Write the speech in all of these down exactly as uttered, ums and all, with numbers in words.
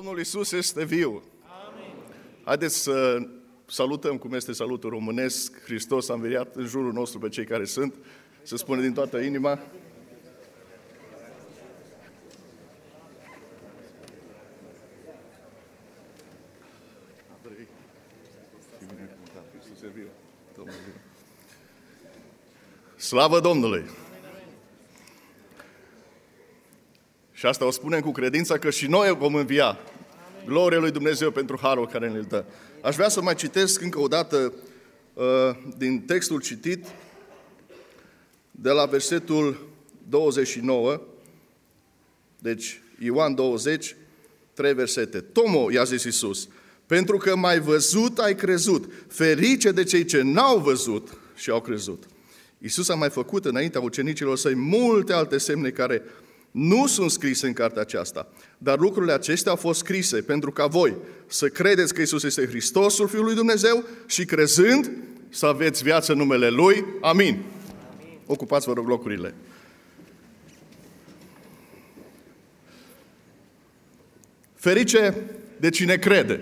Domnul Iisus este viu. Amin. Haideți să salutăm cum este salutul românesc. Hristos a înviat în jurul nostru pe cei care sunt. Se spune din toată inima. Slavă Domnului! Și asta o spunem cu credința că și noi vom învia. Glorie lui Dumnezeu pentru harul care ne-l dă. Aș vrea să mai citesc încă o dată uh, din textul citit de la versetul douăzeci și nouă, deci Ioan douăzeci, trei versete. Tomo, i-a zis Iisus, pentru că m-ai văzut, ai crezut. Ferice de cei ce n-au văzut și au crezut. Iisus a mai făcut înaintea ucenicilor săi multe alte semne care nu sunt scrise în cartea aceasta, dar lucrurile acestea au fost scrise pentru ca voi să credeți că Iisus este Hristosul Fiul lui Dumnezeu și crezând să aveți viață în numele Lui. Amin. Amin. Ocupați, vă rog, locurile. Ferice de cine crede.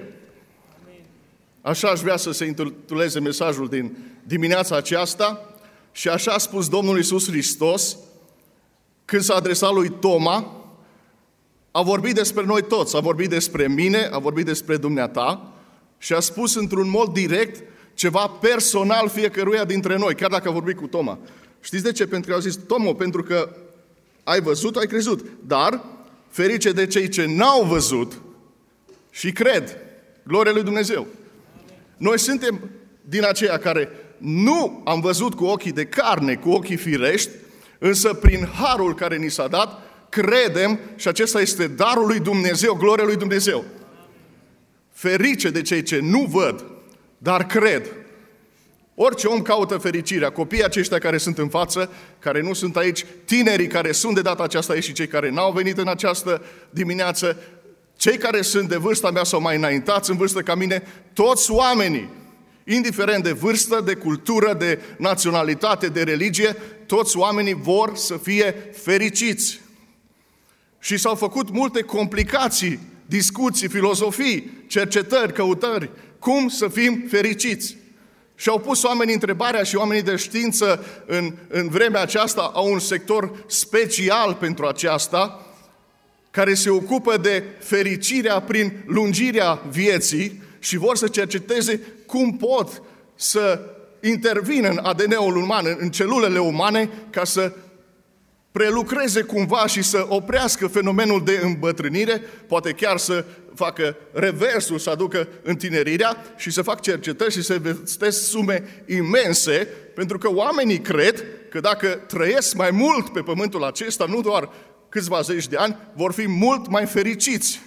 Așa aș vrea să se intituleze mesajul din dimineața aceasta și așa a spus Domnul Iisus Hristos când s-a adresat lui Toma. A vorbit despre noi toți, a vorbit despre mine, a vorbit despre dumneata și a spus într-un mod direct ceva personal fiecăruia dintre noi, chiar dacă a vorbit cu Toma. Știți de ce? Pentru că a zis, Tomo, pentru că ai văzut, ai crezut, dar ferice de cei ce n-au văzut și cred. Glorie lui Dumnezeu! Noi suntem din aceia care nu am văzut cu ochii de carne, cu ochii firești, însă prin harul care ni s-a dat, credem și acesta este darul lui Dumnezeu, gloria lui Dumnezeu. Ferice de cei ce nu văd, dar cred. Orice om caută fericirea. Copiii aceștia care sunt în față, care nu sunt aici, tinerii care sunt de data aceasta aici și cei care n-au venit în această dimineață, cei care sunt de vârsta mea sau mai înaintați în vârstă ca mine, toți oamenii, indiferent de vârstă, de cultură, de naționalitate, de religie, toți oamenii vor să fie fericiți. Și s-au făcut multe complicații, discuții, filozofii, cercetări, căutări, cum să fim fericiți. Și au pus oamenii întrebarea și oamenii de știință în, în vremea aceasta au un sector special pentru aceasta, care se ocupă de fericirea prin lungirea vieții și vor să cerceteze cum pot să intervină în A D N-ul uman, în celulele umane, ca să prelucreze cumva și să oprească fenomenul de îmbătrânire, poate chiar să facă reversul, să aducă întinerirea și să fac cercetări și să investesc sume imense, pentru că oamenii cred că dacă trăiesc mai mult pe pământul acesta, nu doar câțiva zeci de ani, vor fi mult mai fericiți.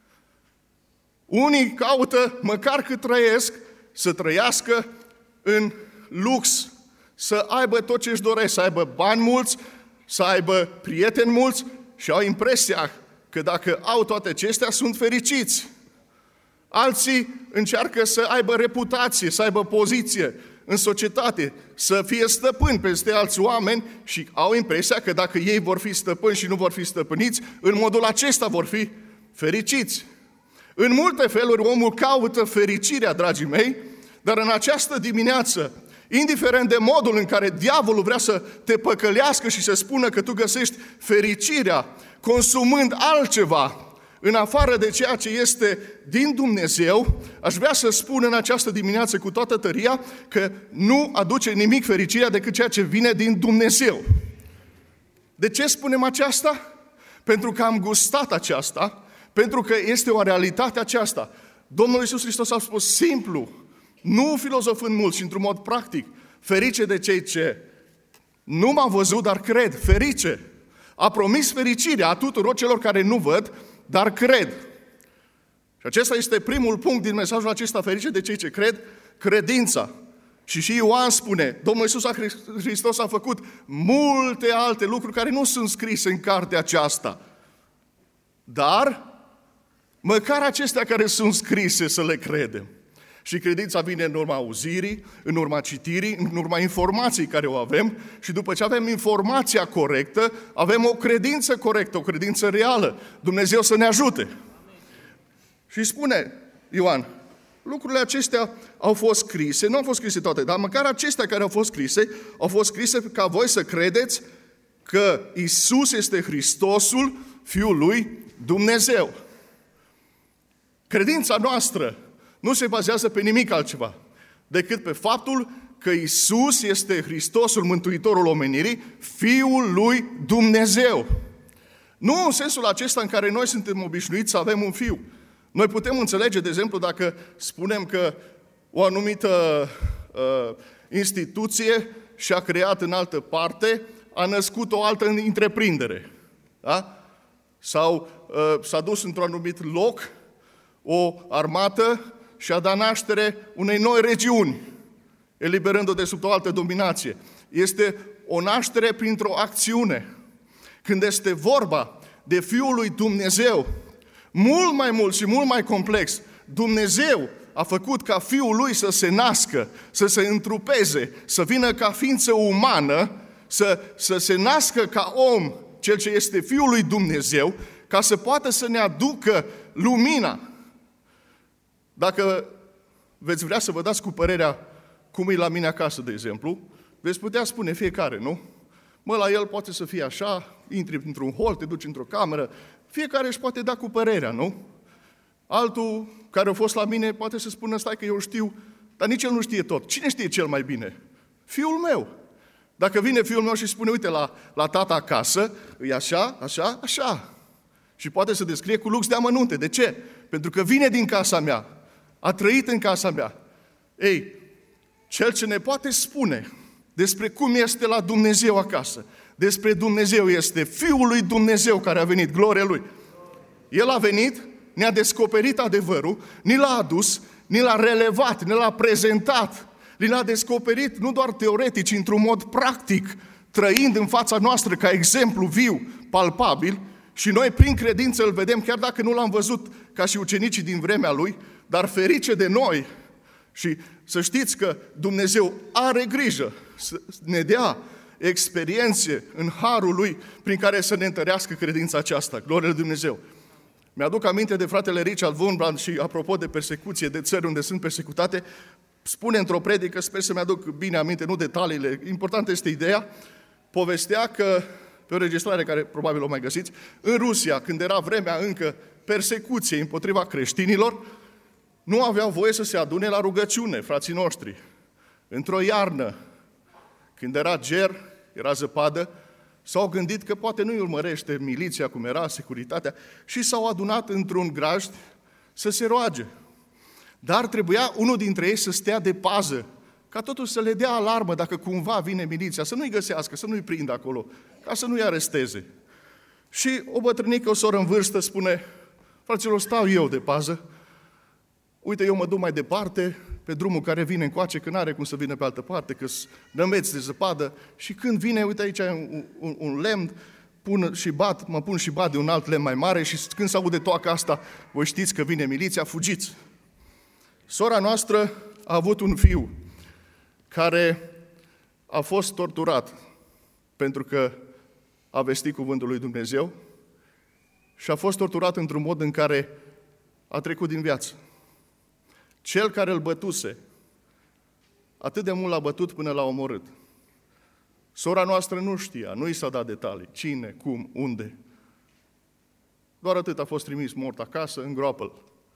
Unii caută, măcar cât trăiesc, să trăiască în lux, să aibă tot ce își doresc, să aibă bani mulți, să aibă prieteni mulți și au impresia că dacă au toate acestea, sunt fericiți. Alții încearcă să aibă reputație, să aibă poziție în societate, să fie stăpâni peste alți oameni și au impresia că dacă ei vor fi stăpâni și nu vor fi stăpâniți, în modul acesta vor fi fericiți. În multe feluri omul caută fericirea, dragii mei, dar în această dimineață, indiferent de modul în care diavolul vrea să te păcălească și să spună că tu găsești fericirea consumând altceva în afară de ceea ce este din Dumnezeu, aș vrea să spun în această dimineață cu toată tăria că nu aduce nimic fericirea decât ceea ce vine din Dumnezeu. De ce spunem aceasta? Pentru că am gustat aceasta, pentru că este o realitate aceasta. Domnul Iisus Hristos a spus simplu, nu filozofând mult și într-un mod practic, ferice de cei ce nu m-au văzut, dar cred, ferice. A promis fericirea a tuturor celor care nu văd, dar cred. Și acesta este primul punct din mesajul acesta, ferice de cei ce cred, credința. Și și Ioan spune, Domnul Iisus Hristos a făcut multe alte lucruri care nu sunt scrise în cartea aceasta. Dar, măcar acestea care sunt scrise să le credem. Și credința vine în urma auzirii, în urma citirii, în urma informației care o avem și după ce avem informația corectă, avem o credință corectă, o credință reală. Dumnezeu să ne ajute. Și spune Ioan, lucrurile acestea au fost scrise, nu au fost scrise toate, dar măcar acestea care au fost scrise, au fost scrise ca voi să credeți că Iisus este Hristosul, Fiul lui Dumnezeu. Credința noastră nu se bazează pe nimic altceva decât pe faptul că Iisus este Hristosul, Mântuitorul omenirii, Fiul lui Dumnezeu. Nu în sensul acesta în care noi suntem obișnuiți să avem un fiu. Noi putem înțelege, de exemplu, dacă spunem că o anumită uh, instituție și-a creat în altă parte, a născut o altă întreprindere. Da? Sau uh, s-a dus într-un anumit loc o armată și a dat naștere unei noi regiuni, eliberând-o de sub o altă dominație. Este o naștere printr-o acțiune. Când este vorba de Fiul lui Dumnezeu, mult mai mult și mult mai complex, Dumnezeu a făcut ca Fiul lui să se nască, să se întrupeze, să vină ca ființă umană, să, să se nască ca om, cel ce este Fiul lui Dumnezeu, ca să poată să ne aducă lumina. Dacă veți vrea să vă dați cu părerea cum e la mine acasă, de exemplu, veți putea spune fiecare, nu? Mă, la el poate să fie așa, intri într-un hol, te duci într-o cameră, fiecare își poate da cu părerea, nu? Altul care a fost la mine poate să spună, stai că eu știu, dar nici el nu știe tot. Cine știe cel mai bine? Fiul meu. Dacă vine fiul meu și spune, uite, la, la tata acasă, e așa, așa, așa. Și poate să descrie cu lux de amănunte. De ce? Pentru că vine din casa mea, a trăit în casa mea. Ei, cel ce ne poate spune despre cum este la Dumnezeu acasă, despre Dumnezeu este Fiul lui Dumnezeu care a venit, gloria Lui. El a venit, ne-a descoperit adevărul, ni l-a adus, ni l-a relevat, ni l-a prezentat, ni l-a descoperit nu doar teoretic, ci într-un mod practic, trăind în fața noastră ca exemplu viu, palpabil, și noi prin credință îl vedem, chiar dacă nu l-am văzut ca și ucenicii din vremea Lui, dar ferice de noi. Și să știți că Dumnezeu are grijă să ne dea experiențe în harul Lui prin care să ne întărească credința aceasta. Gloria lui Dumnezeu! Mi-aduc aminte de fratele Richard Wurmbrand și apropo de persecuție, de țări unde sunt persecutate, spune într-o predică, sper să mi-aduc bine aminte, nu detaliile, importantă este ideea, povestea că, pe o registrare care probabil o mai găsiți, în Rusia, când era vremea încă persecuției împotriva creștinilor, nu aveau voie să se adune la rugăciune, frații noștri. Într-o iarnă, când era ger, era zăpadă, s-au gândit că poate nu-i urmărește miliția cum era, securitatea, și s-au adunat într-un grajd să se roage. Dar trebuia unul dintre ei să stea de pază, ca totuși să le dea alarmă dacă cumva vine miliția, să nu-i găsească, să nu-i prindă acolo, ca să nu-i aresteze. Și o bătrânică, o soră în vârstă, spune, fraților, stau eu de pază, uite, eu mă duc mai departe, pe drumul care vine încoace, că n-are cum să vină pe altă parte, că nămeți de zăpadă, și când vine, uite aici un, un, un lemn, pun și bat, mă pun și bat de un alt lemn mai mare și când se aude toaca asta, voi știți că vine miliția, fugiți. Sora noastră a avut un fiu care a fost torturat pentru că a vestit cuvântul lui Dumnezeu și a fost torturat într-un mod în care a trecut din viață. Cel care îl bătuse, atât de mult l-a bătut până l-a omorât. Sora noastră nu știa, nu i s-a dat detalii, cine, cum, unde. Doar atât, a fost trimis mort acasă, în groapă.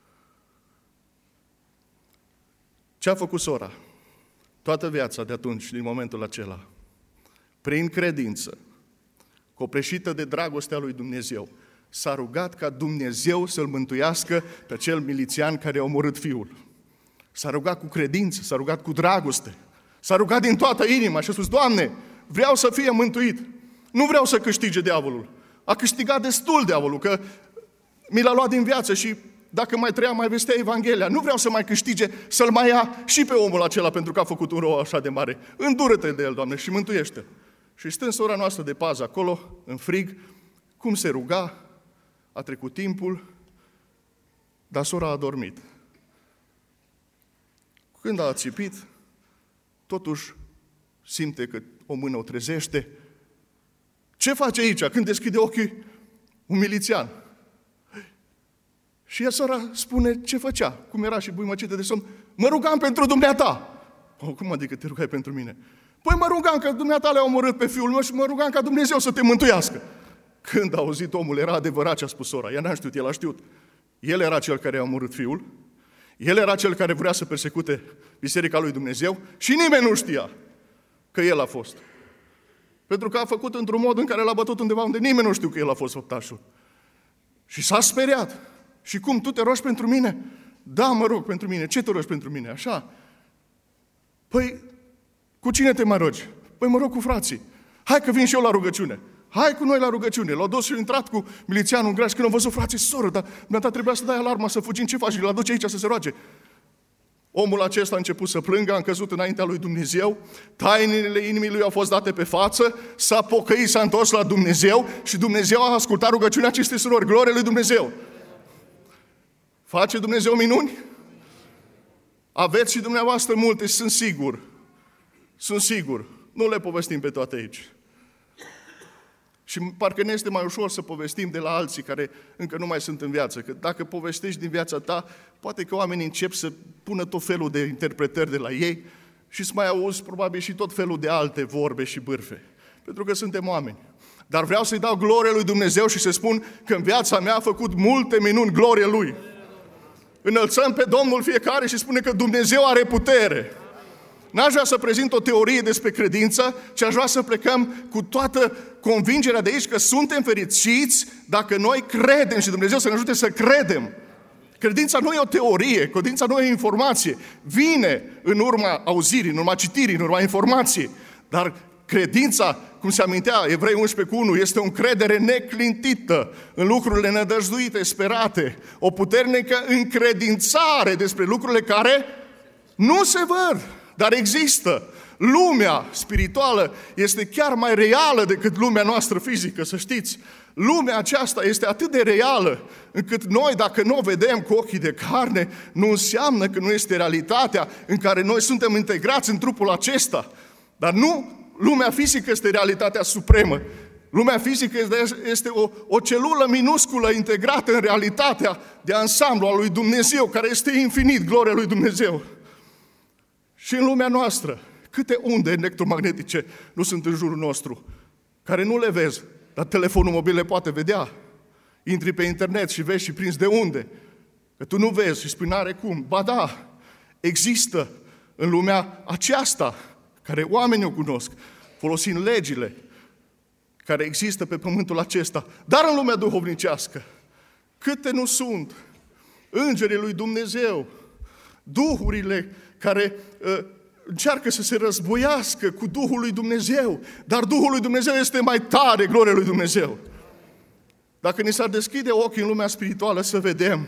Ce a făcut sora? Toată viața de atunci, din momentul acela, prin credință, copleșită de dragostea lui Dumnezeu, s-a rugat ca Dumnezeu să-l mântuiască pe acel milițian care a omorât fiul. S-a rugat cu credință, s-a rugat cu dragoste, s-a rugat din toată inima și a spus, Doamne, vreau să fie mântuit, nu vreau să câștige diavolul. A câștigat destul diavolul, că mi l-a luat din viață și dacă mai trăia, mai vestea Evanghelia. Nu vreau să mai câștige, să-l mai ia și pe omul acela pentru că a făcut un rău așa de mare. Îndură-te de el, Doamne, și mântuiește. Și stând sora noastră de pază acolo, în frig, cum se ruga, a trecut timpul, dar sora a dormit. Când a ațipit, totuși simte că o mână o trezește. Ce face aici? Când deschide ochii, un milițian. Și sora spune ce făcea, cum era și buimăcită de somn. Mă rugam pentru dumneata. O, cum adică te rugai pentru mine? Păi mă rugam că dumneata le-a omorât pe fiul meu și mă rugam ca Dumnezeu să te mântuiască. Când a auzit omul, era adevărat ce a spus sora. Ea n-a știut, el a știut. El era cel care a omorât fiul. El era cel care vrea să persecute Biserica lui Dumnezeu și nimeni nu știa că el a fost. Pentru că a făcut într-un mod în care l-a bătut undeva unde nimeni nu știu că el a fost făptașul. Și s-a speriat. Și cum, tu te rogi pentru mine? Da, mă rog pentru mine. Ce te rogi pentru mine? Așa. Păi, cu cine te mai rogi? Păi mă rog cu frații. Hai că vin și eu la rugăciune. Hai cu noi la rugăciune. L-au dus și intrat cu milițianul în graj. Când au văzut frații, soră, dar mi-a trebuia să dai alarma, să fugim. Ce faci? Îl aduce aici să se roage. Omul acesta a început să plângă, a căzut înaintea lui Dumnezeu, tainele inimii lui au fost date pe față, s-a pocăit, s-a întors la Dumnezeu și Dumnezeu a ascultat rugăciunea acestei surori. Glorie lui Dumnezeu! Face Dumnezeu minuni? Aveți și dumneavoastră multe, sunt sigur. Sunt sigur. Nu le povestim pe toate aici. Și parcă ne este mai ușor să povestim de la alții care încă nu mai sunt în viață. Că dacă povestești din viața ta, poate că oamenii încep să pună tot felul de interpretări de la ei și să mai auzi probabil și tot felul de alte vorbe și bârfe. Pentru că suntem oameni. Dar vreau să-i dau glorie lui Dumnezeu și să spun că în viața mea a făcut multe minuni, glorie Lui. Înălțăm pe Domnul fiecare și spune că Dumnezeu are putere. N-aș vrea să prezint o teorie despre credință, ci aș vrea să plecăm cu toată convingerea de aici că suntem fericiți dacă noi credem și Dumnezeu să ne ajute să credem. Credința nu e o teorie, credința nu e o informație. Vine în urma auzirii, în urma citirii, în urma informației. Dar credința, cum se amintea Evrei unsprezece cu unu, este o încredere neclintită în lucrurile nădăjduite, sperate. O puternică încredințare despre lucrurile care nu se văd, dar există. Lumea spirituală este chiar mai reală decât lumea noastră fizică, să știți. Lumea aceasta este atât de reală, încât noi, dacă nu o vedem cu ochii de carne, nu înseamnă că nu este realitatea în care noi suntem integrați în trupul acesta. Dar nu, lumea fizică este realitatea supremă. Lumea fizică este o, o celulă minusculă integrată în realitatea de ansamblu a lui Dumnezeu, care este infinit, gloria lui Dumnezeu. Și în lumea noastră, câte unde electromagnetice nu sunt în jurul nostru, care nu le vezi, dar telefonul mobil le poate vedea. Intri pe internet și vezi și prinzi de unde. Că tu nu vezi și spui, n-are cum. Ba da, există în lumea aceasta, care oamenii o cunosc, folosind legile care există pe pământul acesta, dar în lumea duhovnicească. Câte nu sunt îngerii lui Dumnezeu, duhurile care uh, încearcă să se războiască cu Duhul lui Dumnezeu, dar Duhul lui Dumnezeu este mai tare, gloria lui Dumnezeu. Dacă ni s-ar deschide ochii în lumea spirituală să vedem,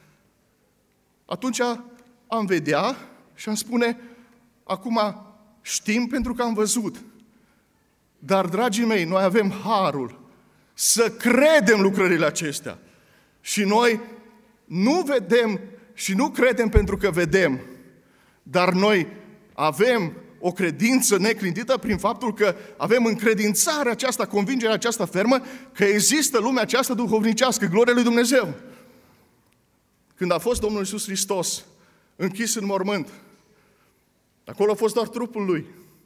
atunci am vedea și am spune, acum știm pentru că am văzut. Dar, dragii mei, noi avem harul să credem lucrările acestea. Și noi nu vedem și nu credem pentru că vedem, dar noi avem o credință neclintită prin faptul că avem încredințarea aceasta, convingerea aceasta fermă că există lumea aceasta duhovnicească, gloria lui Dumnezeu. Când a fost Domnul Iisus Hristos închis în mormânt, acolo a fost doar trupul Lui.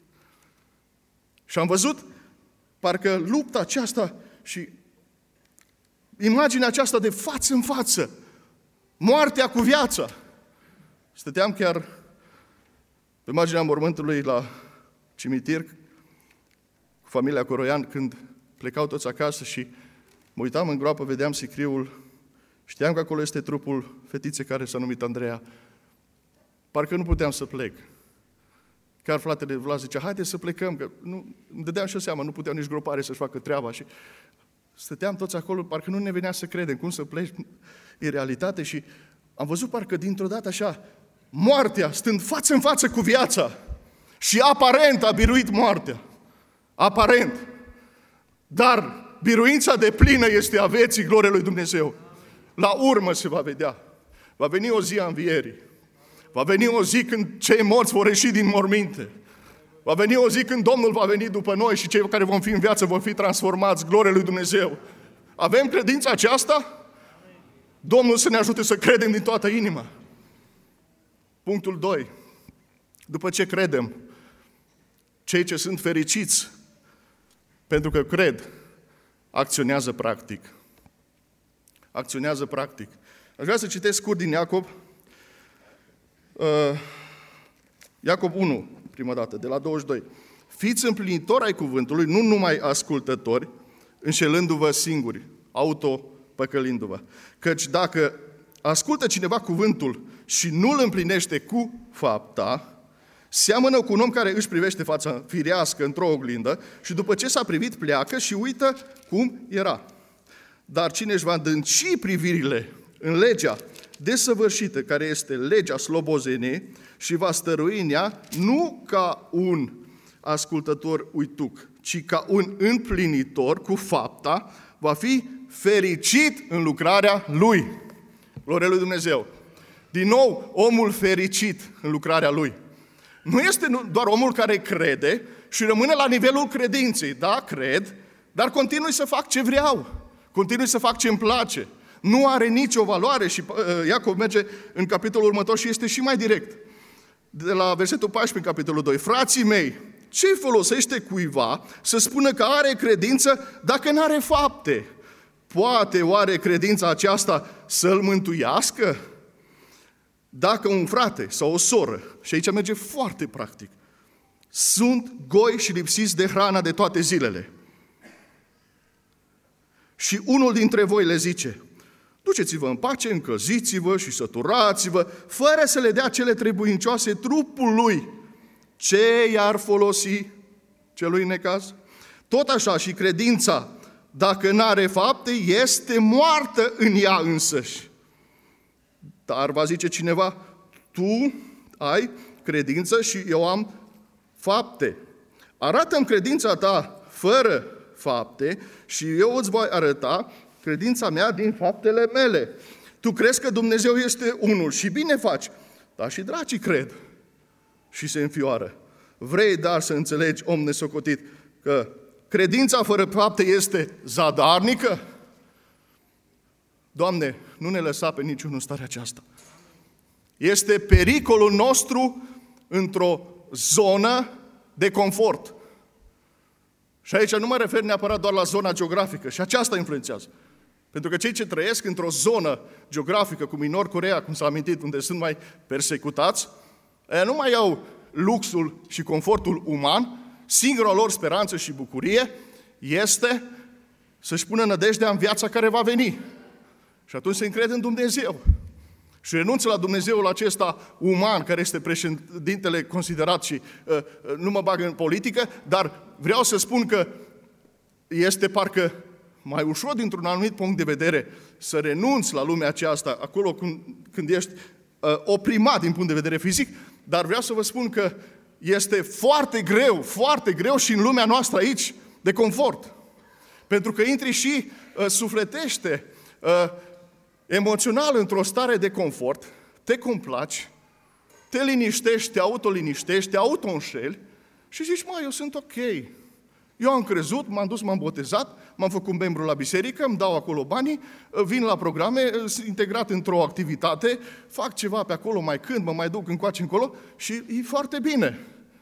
Și am văzut parcă lupta aceasta și imaginea aceasta de față în față, moartea cu viața. Stăteam chiar pe marginea mormântului la cimitir cu familia Coroian când plecau toți acasă și mă uitam în groapă, vedeam sicriul, știam că acolo este trupul fetiței care s-a numit Andreea. Parcă nu puteam să plec. Chiar fratele Vlad zicea, haide să plecăm, că nu, îmi dădeam și o seama, nu puteau nici gropare să-și facă treaba. Și stăteam toți acolo, parcă nu ne venea să credem cum să pleci, e realitate. Și am văzut parcă dintr-o dată așa, moartea stând față în față cu viața și aparent a biruit moartea. Aparent. Dar biruința de plină este a vieții, gloria lui Dumnezeu. La urmă se va vedea. Va veni o zi a învierii. Va veni o zi când cei morți vor ieși din morminte. Va veni o zi când Domnul va veni după noi și cei care vom fi în viață vor fi transformați, gloria lui Dumnezeu. Avem credința aceasta? Domnul să ne ajute să credem din toată inima. Punctul doi. După ce credem, cei ce sunt fericiți pentru că cred, acționează practic. Acționează practic. Aș vrea să citesc scurt din Iacob, uh, Iacob unu, prima dată, de la douăzeci și doi. Fiți împlinitori ai cuvântului, nu numai ascultători, înșelându-vă singuri, autopăcălindu-vă. Căci dacă ascultă cineva cuvântul și nu îl împlinește cu fapta, seamănă cu un om care își privește fața firească într-o oglindă și după ce s-a privit pleacă și uită cum era. Dar cine își va adânci privirile în legea desăvârșită, care este legea slobozeniei, și va stărui în ea, nu ca un ascultător uituc, ci ca un împlinitor cu fapta, va fi fericit în lucrarea lui. Gloria lui Dumnezeu! Din nou, omul fericit în lucrarea lui. Nu este doar omul care crede și rămâne la nivelul credinței. Da, cred, dar continui să fac ce vreau. Continui să fac ce îmi place. Nu are nicio valoare și uh, Iacob merge în capitolul următor și este și mai direct. De la versetul paisprezece în capitolul doi. Frații mei, ce folosește cuiva să spună că are credință dacă nu are fapte? Poate oare credința aceasta să-l mântuiască? Dacă un frate sau o soră, și aici merge foarte practic, sunt goi și lipsiți de hrana de toate zilele, și unul dintre voi le zice, duceți-vă în pace, încălziți-vă și săturați-vă, fără să le dea cele trebuincioase trupului, ce i-ar folosi celui necaz? Tot așa și credința, dacă n-are fapte, este moartă în ea însăși. Dar va zice cineva, tu ai credință și eu am fapte. Arată-mi credința ta fără fapte și eu îți voi arăta credința mea din faptele mele. Tu crezi că Dumnezeu este unul și bine faci, dar și dracii cred și se înfioară. Vrei dar să înțelegi, om nesocotit, că credința fără fapte este zadarnică? Doamne, nu ne lăsa pe niciunul în starea aceasta. Este pericolul nostru într-o zonă de confort. Și aici nu mă refer neapărat doar la zona geografică, și aceasta influențează. Pentru că cei ce trăiesc într-o zonă geografică, cum e Nord Coreea, cum s-a amintit, unde sunt mai persecutați, nu mai au luxul și confortul uman, singura lor speranță și bucurie este să-și pună nădejdea în viața care va veni. Și atunci se încrede în Dumnezeu. Și renunță la Dumnezeul acesta uman, care este președintele considerat și uh, nu mă bag în politică, dar vreau să spun că este parcă mai ușor dintr-un anumit punct de vedere să renunți la lumea aceasta, acolo când, când ești uh, oprimat din punct de vedere fizic, dar vreau să vă spun că este foarte greu, foarte greu și în lumea noastră aici de confort. Pentru că intri și uh, sufletește, uh, emoțional într-o stare de confort, te complaci, te liniștești, te autoliniștești, te auto-înșeli și zici, mă, eu sunt ok. Eu am crezut, m-am dus, m-am botezat, m-am făcut membru la biserică, îmi dau acolo banii, vin la programe, sunt integrat într-o activitate, fac ceva pe acolo, mai cânt, mă mai duc încoace încolo și e foarte bine.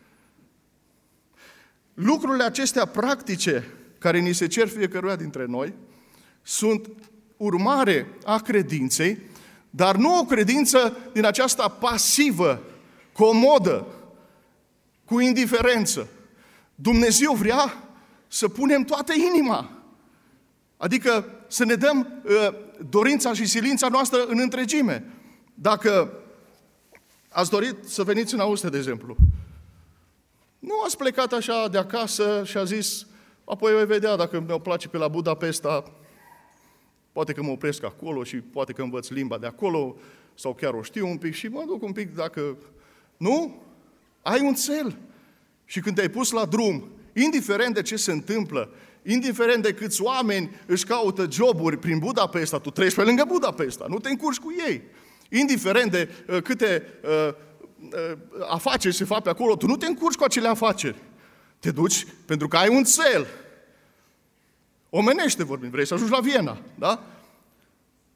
Lucrurile acestea practice, care ni se cer fiecăruia dintre noi, sunt urmare a credinței, dar nu o credință din aceasta pasivă, comodă, cu indiferență. Dumnezeu vrea să punem toată inima, adică să ne dăm uh, dorința și silința noastră în întregime. Dacă ați dorit să veniți în Austria, de exemplu, nu ați plecat așa de acasă și a zis, apoi voi vedea dacă mi-o place pe la Budapesta, poate că mă opresc acolo și poate că învăț limba de acolo, sau chiar o știu un pic și mă duc un pic dacă... Nu? Ai un cel. Și când te-ai pus la drum, indiferent de ce se întâmplă, indiferent de câți oameni își caută joburi prin Budapesta, tu treci pe lângă Budapesta, nu te încurci cu ei. Indiferent de uh, câte uh, uh, afaceri se fac pe acolo, tu nu te încurci cu acele afaceri. Te duci pentru că ai un cel. Omenește vorbim, vrei să ajungi la Viena, da?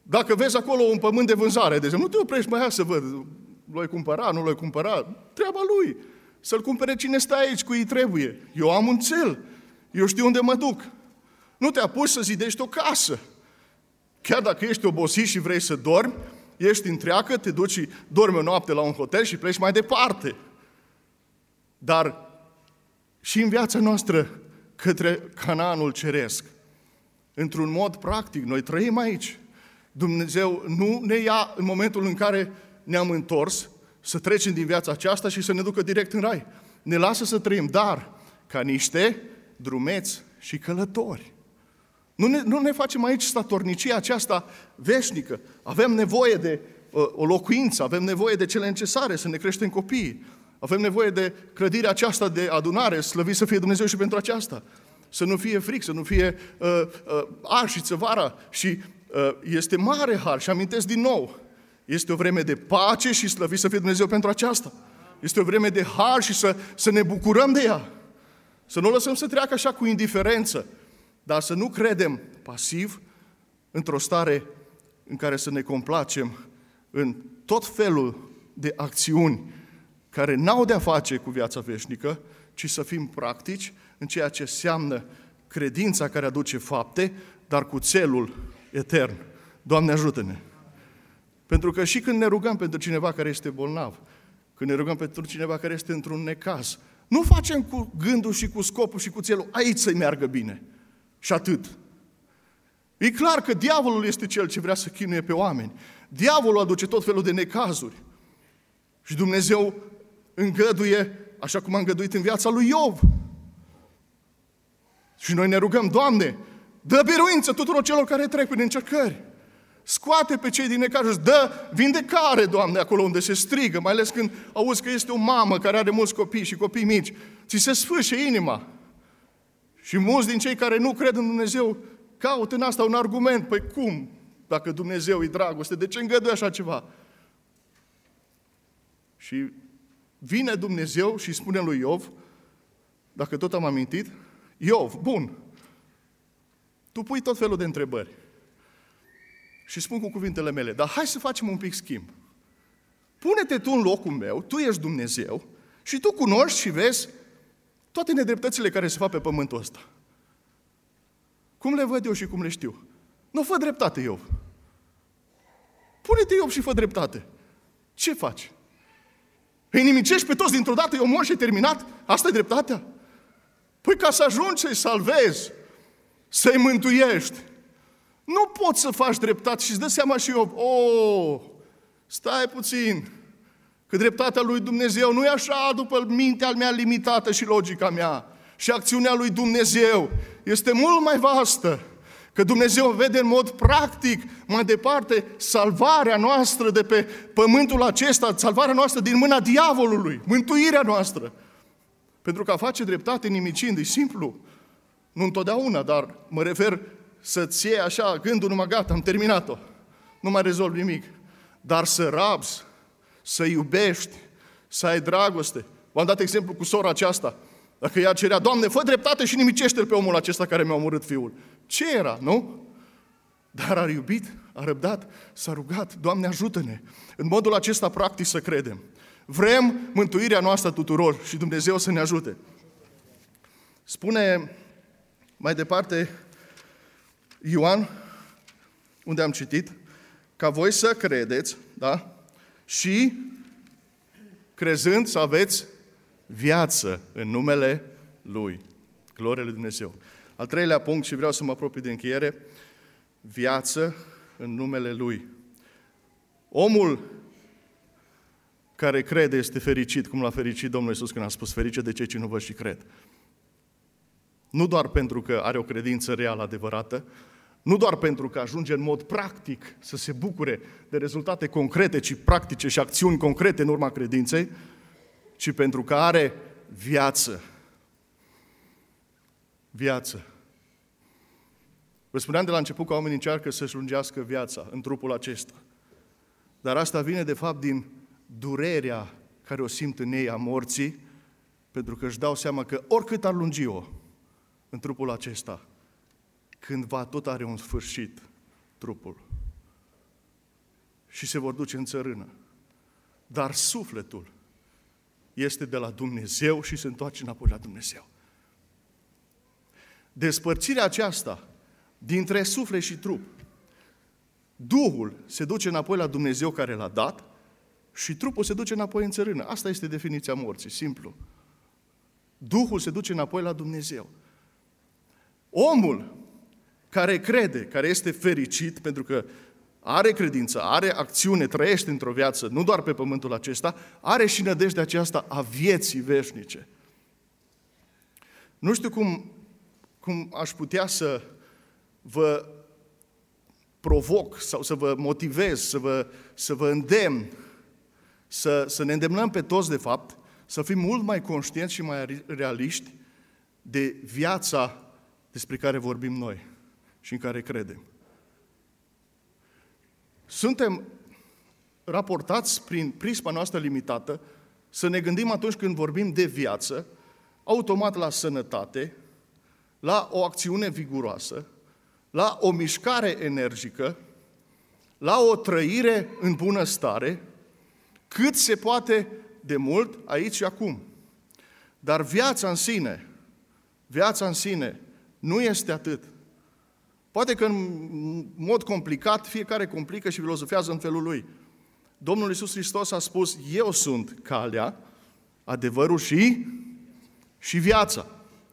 Dacă vezi acolo un pământ de vânzare, de exemplu, nu te oprești mai să văd, l-ai cumpăra, nu l-ai cumpăra, treaba lui. Să-l cumpere cine stă aici, cui îi trebuie. Eu am un cel, eu știu unde mă duc. Nu te apuci să zidești o casă. Chiar dacă ești obosit și vrei să dormi, ești întreagă, te duci și dormi o noapte la un hotel și pleci mai departe. Dar și în viața noastră către Canaanul ceresc, într-un mod practic, noi trăim aici. Dumnezeu nu ne ia în momentul în care ne-am întors să trecem din viața aceasta și să ne ducă direct în rai. Ne lasă să trăim, dar ca niște drumeți și călători. Nu ne, nu ne facem aici statornicia aceasta veșnică. Avem nevoie de uh, o locuință, avem nevoie de cele necesare să ne creștem copiii. Avem nevoie de clădirea aceasta de adunare, slăvit să fie Dumnezeu și pentru aceasta. Să nu fie fric, să nu fie uh, uh, arșiță vara. Și uh, este mare har și amintesc din nou. Este o vreme de pace și slăvit să fie Dumnezeu pentru aceasta. Este o vreme de har și să, să ne bucurăm de ea. Să nu o lăsăm să treacă așa cu indiferență, dar să nu credem pasiv într-o stare în care să ne complacem în tot felul de acțiuni care n-au de-a face cu viața veșnică, ci să fim practici în ceea ce înseamnă credința care aduce fapte, dar cu țelul etern. Doamne, ajută-ne! Pentru că și când ne rugăm pentru cineva care este bolnav, când ne rugăm pentru cineva care este într-un necaz, nu facem cu gândul și cu scopul și cu țelul aici să-i meargă bine. Și atât. E clar că diavolul este cel ce vrea să chinuie pe oameni. Diavolul aduce tot felul de necazuri. Și Dumnezeu îngăduie, așa cum a îngăduit în viața lui Iov. Și noi ne rugăm, Doamne, dă biruință tuturor celor care trec prin încercări. Scoate pe cei din necazuri, dă vindecare, Doamne, acolo unde se strigă, mai ales când auzi că este o mamă care are mulți copii și copii mici. Ți se sfâșie inima. Și mulți din cei care nu cred în Dumnezeu caută în asta un argument. Păi cum? Dacă Dumnezeu e dragoste, de ce îngăduie așa ceva? Și vine Dumnezeu și spune lui Iov, dacă tot am amintit, Iov, bun, tu pui tot felul de întrebări. Și spun cu cuvintele mele, dar hai să facem un pic schimb. Pune-te tu în locul meu, tu ești Dumnezeu și tu cunoști și vezi toate nedreptățile care se fac pe pământul ăsta. Cum le văd eu și cum le știu? Nu fă dreptate, Iov. Pune-te, Iov, și fă dreptate. Ce faci? Îi nimicești pe toți dintr-o dată, eu mor și terminat? Asta e dreptatea? Păi ca să ajungi să-i salvezi, să-i mântuiești, nu poți să faci dreptate. Și îți dă seama și Iov, oh, stai puțin, că dreptatea lui Dumnezeu nu e așa după mintea mea limitată și logica mea. Și acțiunea lui Dumnezeu este mult mai vastă. Că Dumnezeu vede în mod practic mai departe salvarea noastră de pe pământul acesta, salvarea noastră din mâna diavolului, mântuirea noastră. Pentru că a face dreptate nimicind, e simplu. Nu întotdeauna, dar mă refer să-ți iei așa gândul, numai gata, am terminat-o. Nu mai rezolv nimic. Dar să rabzi, să iubești, să ai dragoste. V-am dat exemplu cu sora aceasta. Dacă ea cerea, Doamne, fă dreptate și nimicește-l pe omul acesta care mi-a omorât fiul. Ce era, nu? Dar a iubit, a răbdat, s-a rugat, Doamne, ajută-ne. În modul acesta practic să credem. Vrem mântuirea noastră tuturor și Dumnezeu să ne ajute. Spune mai departe Ioan, unde am citit, ca voi să credeți, da? Și crezând să aveți viață în numele Lui. Glorie lui Dumnezeu. Al treilea punct, și vreau să mă apropii de încheiere, viață în numele Lui. Omul care crede este fericit, cum l-a fericit Domnul Iisus când a spus, ferice de cei ce nu văd și cred. Nu doar pentru că are o credință reală, adevărată, nu doar pentru că ajunge în mod practic să se bucure de rezultate concrete, ci practice și acțiuni concrete în urma credinței, ci pentru că are viață. Viață. Vă spuneam de la început că oamenii încearcă să-și lungească viața în trupul acesta. Dar asta vine de fapt din durerea care o simt în ei a morții, pentru că își dau seama că oricât ar lungi-o în trupul acesta, cândva tot are un sfârșit trupul. și se vor duce în țărână. Dar sufletul este de la Dumnezeu și se întoarce înapoi la Dumnezeu. Despărțirea aceasta dintre suflet și trup, Duhul se duce înapoi la Dumnezeu care l-a dat și trupul se duce înapoi în țărână. Asta este definiția morții, simplu. Duhul se duce înapoi la Dumnezeu. Omul care crede, care este fericit pentru că are credință, are acțiune, trăiește într-o viață, nu doar pe pământul acesta, are și nădejdea aceasta a vieții veșnice. Nu știu cum, cum aș putea să vă provoc sau să vă motivez, să vă, să vă îndemn, să, să ne îndemnăm pe toți, de fapt, să fim mult mai conștienți și mai realiști de viața despre care vorbim noi și în care credem. Suntem raportați prin prisma noastră limitată să ne gândim atunci când vorbim de viață, automat la sănătate, la o acțiune viguroasă, la o mișcare energică, la o trăire în bunăstare, cât se poate de mult aici și acum. Dar viața în sine, viața în sine nu este atât. Poate că în mod complicat, fiecare complică și filozofează în felul lui. Domnul Iisus Hristos a spus, eu sunt calea, adevărul și, și viața.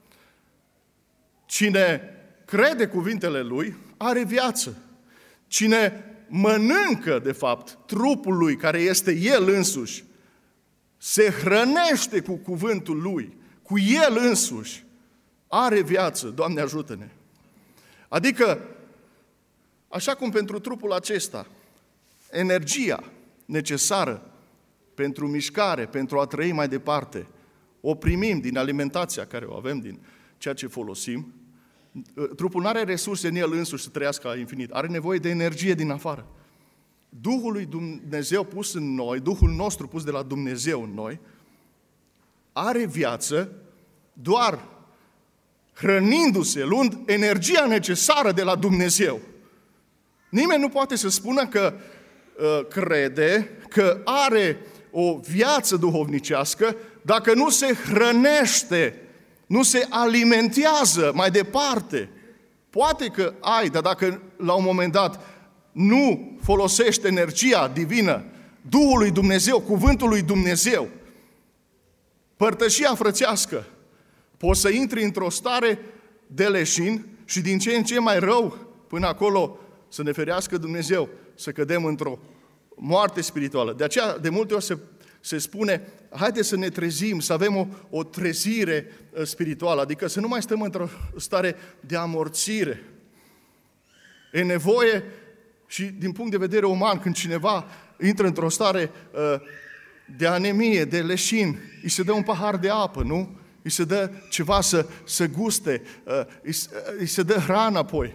Cine crede cuvintele Lui, are viață. Cine mănâncă, de fapt, trupul Lui, care este El însuși, se hrănește cu cuvântul Lui, cu El însuși, are viață. Doamne, ajută-ne! Adică, așa cum pentru trupul acesta, energia necesară pentru mișcare, pentru a trăi mai departe, o primim din alimentația care o avem, din ceea ce folosim, trupul nu are resurse în el însuși să trăiască la infinit, are nevoie de energie din afară. Duhul lui Dumnezeu pus în noi, Duhul nostru pus de la Dumnezeu în noi, are viață doar hrănindu-se, luând energia necesară de la Dumnezeu. Nimeni nu poate să spună că uh, crede, că are o viață duhovnicească dacă nu se hrănește, nu se alimentează mai departe. Poate că ai, dar dacă la un moment dat nu folosești energia divină, Duhul lui Dumnezeu, cuvântul lui Dumnezeu, părtășia frățească, poți să intri într-o stare de leșin și din ce în ce mai rău, până acolo să ne ferească Dumnezeu, să cădem într-o moarte spirituală. De aceea, de multe ori se, se spune, haide să ne trezim, să avem o, o trezire spirituală, adică să nu mai stăm într-o stare de amorțire. E nevoie și din punct de vedere uman, când cineva intră într-o stare uh, de anemie, de leșin, îi se dă un pahar de apă, nu? Îi se dă ceva să, să guste, uh, îi, îi se dă hrană apoi.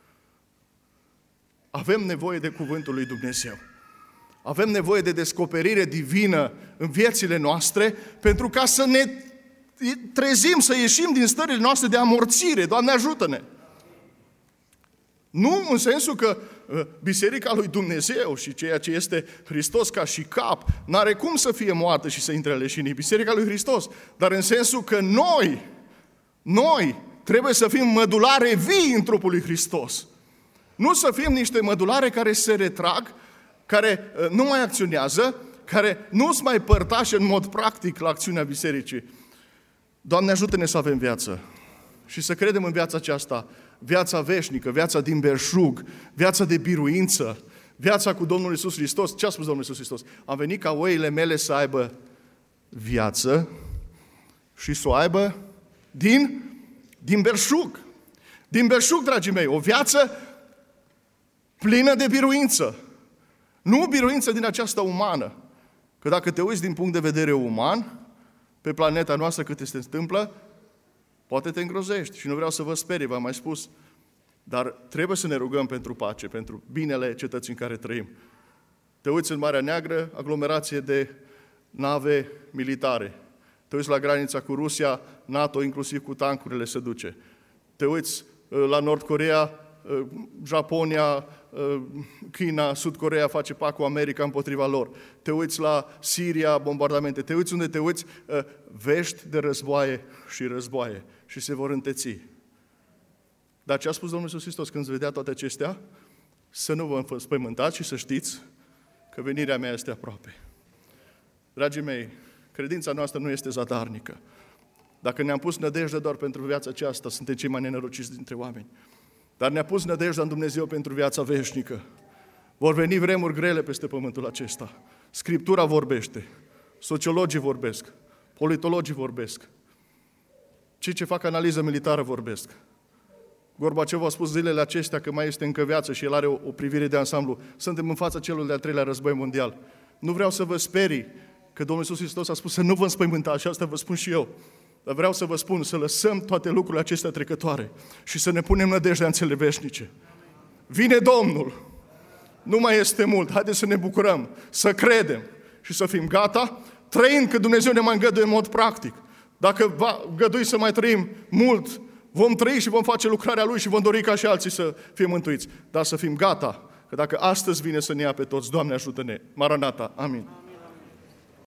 Avem nevoie de cuvântul lui Dumnezeu. Avem nevoie de descoperire divină în viețile noastre pentru ca să ne trezim, să ieșim din stările noastre de amorțire. Doamne, ajută-ne! Nu în sensul că Biserica lui Dumnezeu și ceea ce este Hristos ca și cap n-are cum să fie moartă și să intre în leșinii. Biserica lui Hristos. Dar în sensul că noi, noi trebuie să fim mădulare vii în trupul lui Hristos. Nu să fim niște mădulare care se retrag, care nu mai acționează, care nu sunt mai părtași în mod practic la acțiunea bisericii. Doamne, ajută-ne să avem viață și să credem în viața aceasta, viața veșnică, viața din belșug, viața de biruință, viața cu Domnul Iisus Hristos. Ce a spus Domnul Iisus Hristos? Am venit ca oile mele să aibă viață și să o aibă din, din belșug. Din belșug, dragii mei, o viață plină de biruință. Nu biruință din aceasta umană. Că dacă te uiți din punct de vedere uman, pe planeta noastră câte se întâmplă, poate te îngrozești. Și nu vreau să vă sperii, v-am mai spus. Dar trebuie să ne rugăm pentru pace, pentru binele cetății în care trăim. Te uiți în Marea Neagră, aglomerație de nave militare. Te uiți la granița cu Rusia, NATO, inclusiv cu tancurile, se duce. Te uiți la Nord Coreea, Japonia, China, Sud Coreea face pact cu America împotriva lor. Te uiți la Siria, bombardamente, te uiți unde te uiți, vești de războaie și războaie și se vor înteți. Dar ce a spus Domnul Iisus Hristos când vedea toate acestea? Să nu vă înspăimântați și să știți că venirea mea este aproape. Dragii mei, credința noastră nu este zadarnică. Dacă ne-am pus nădejde doar pentru viața aceasta, suntem cei mai nenorociți dintre oameni. Dar ne-a pus nădejdea în Dumnezeu pentru viața veșnică. Vor veni vremuri grele peste pământul acesta. Scriptura vorbește, sociologii vorbesc, politologii vorbesc, cei ce fac analiză militară vorbesc. Gorbaciov a spus zilele acestea că mai este încă viață și el are o, o privire de ansamblu. Suntem în fața celui de-al treilea război mondial. Nu vreau să vă sperii că Domnul Iisus Hristos a spus să nu vă înspăimântați și asta vă spun și eu. Dar vreau să vă spun să lăsăm toate lucrurile acestea trecătoare și să ne punem nădejdea în cele veșnice. Vine Domnul! Nu mai este mult. Haideți să ne bucurăm, să credem și să fim gata, trăind că Dumnezeu ne mai îngăduie în mod practic. Dacă va gădui să mai trăim mult, vom trăi și vom face lucrarea Lui și vom dori ca și alții să fie mântuiți. Dar să fim gata, că dacă astăzi vine să ne ia pe toți, Doamne ajută-ne. Maranata. Amin.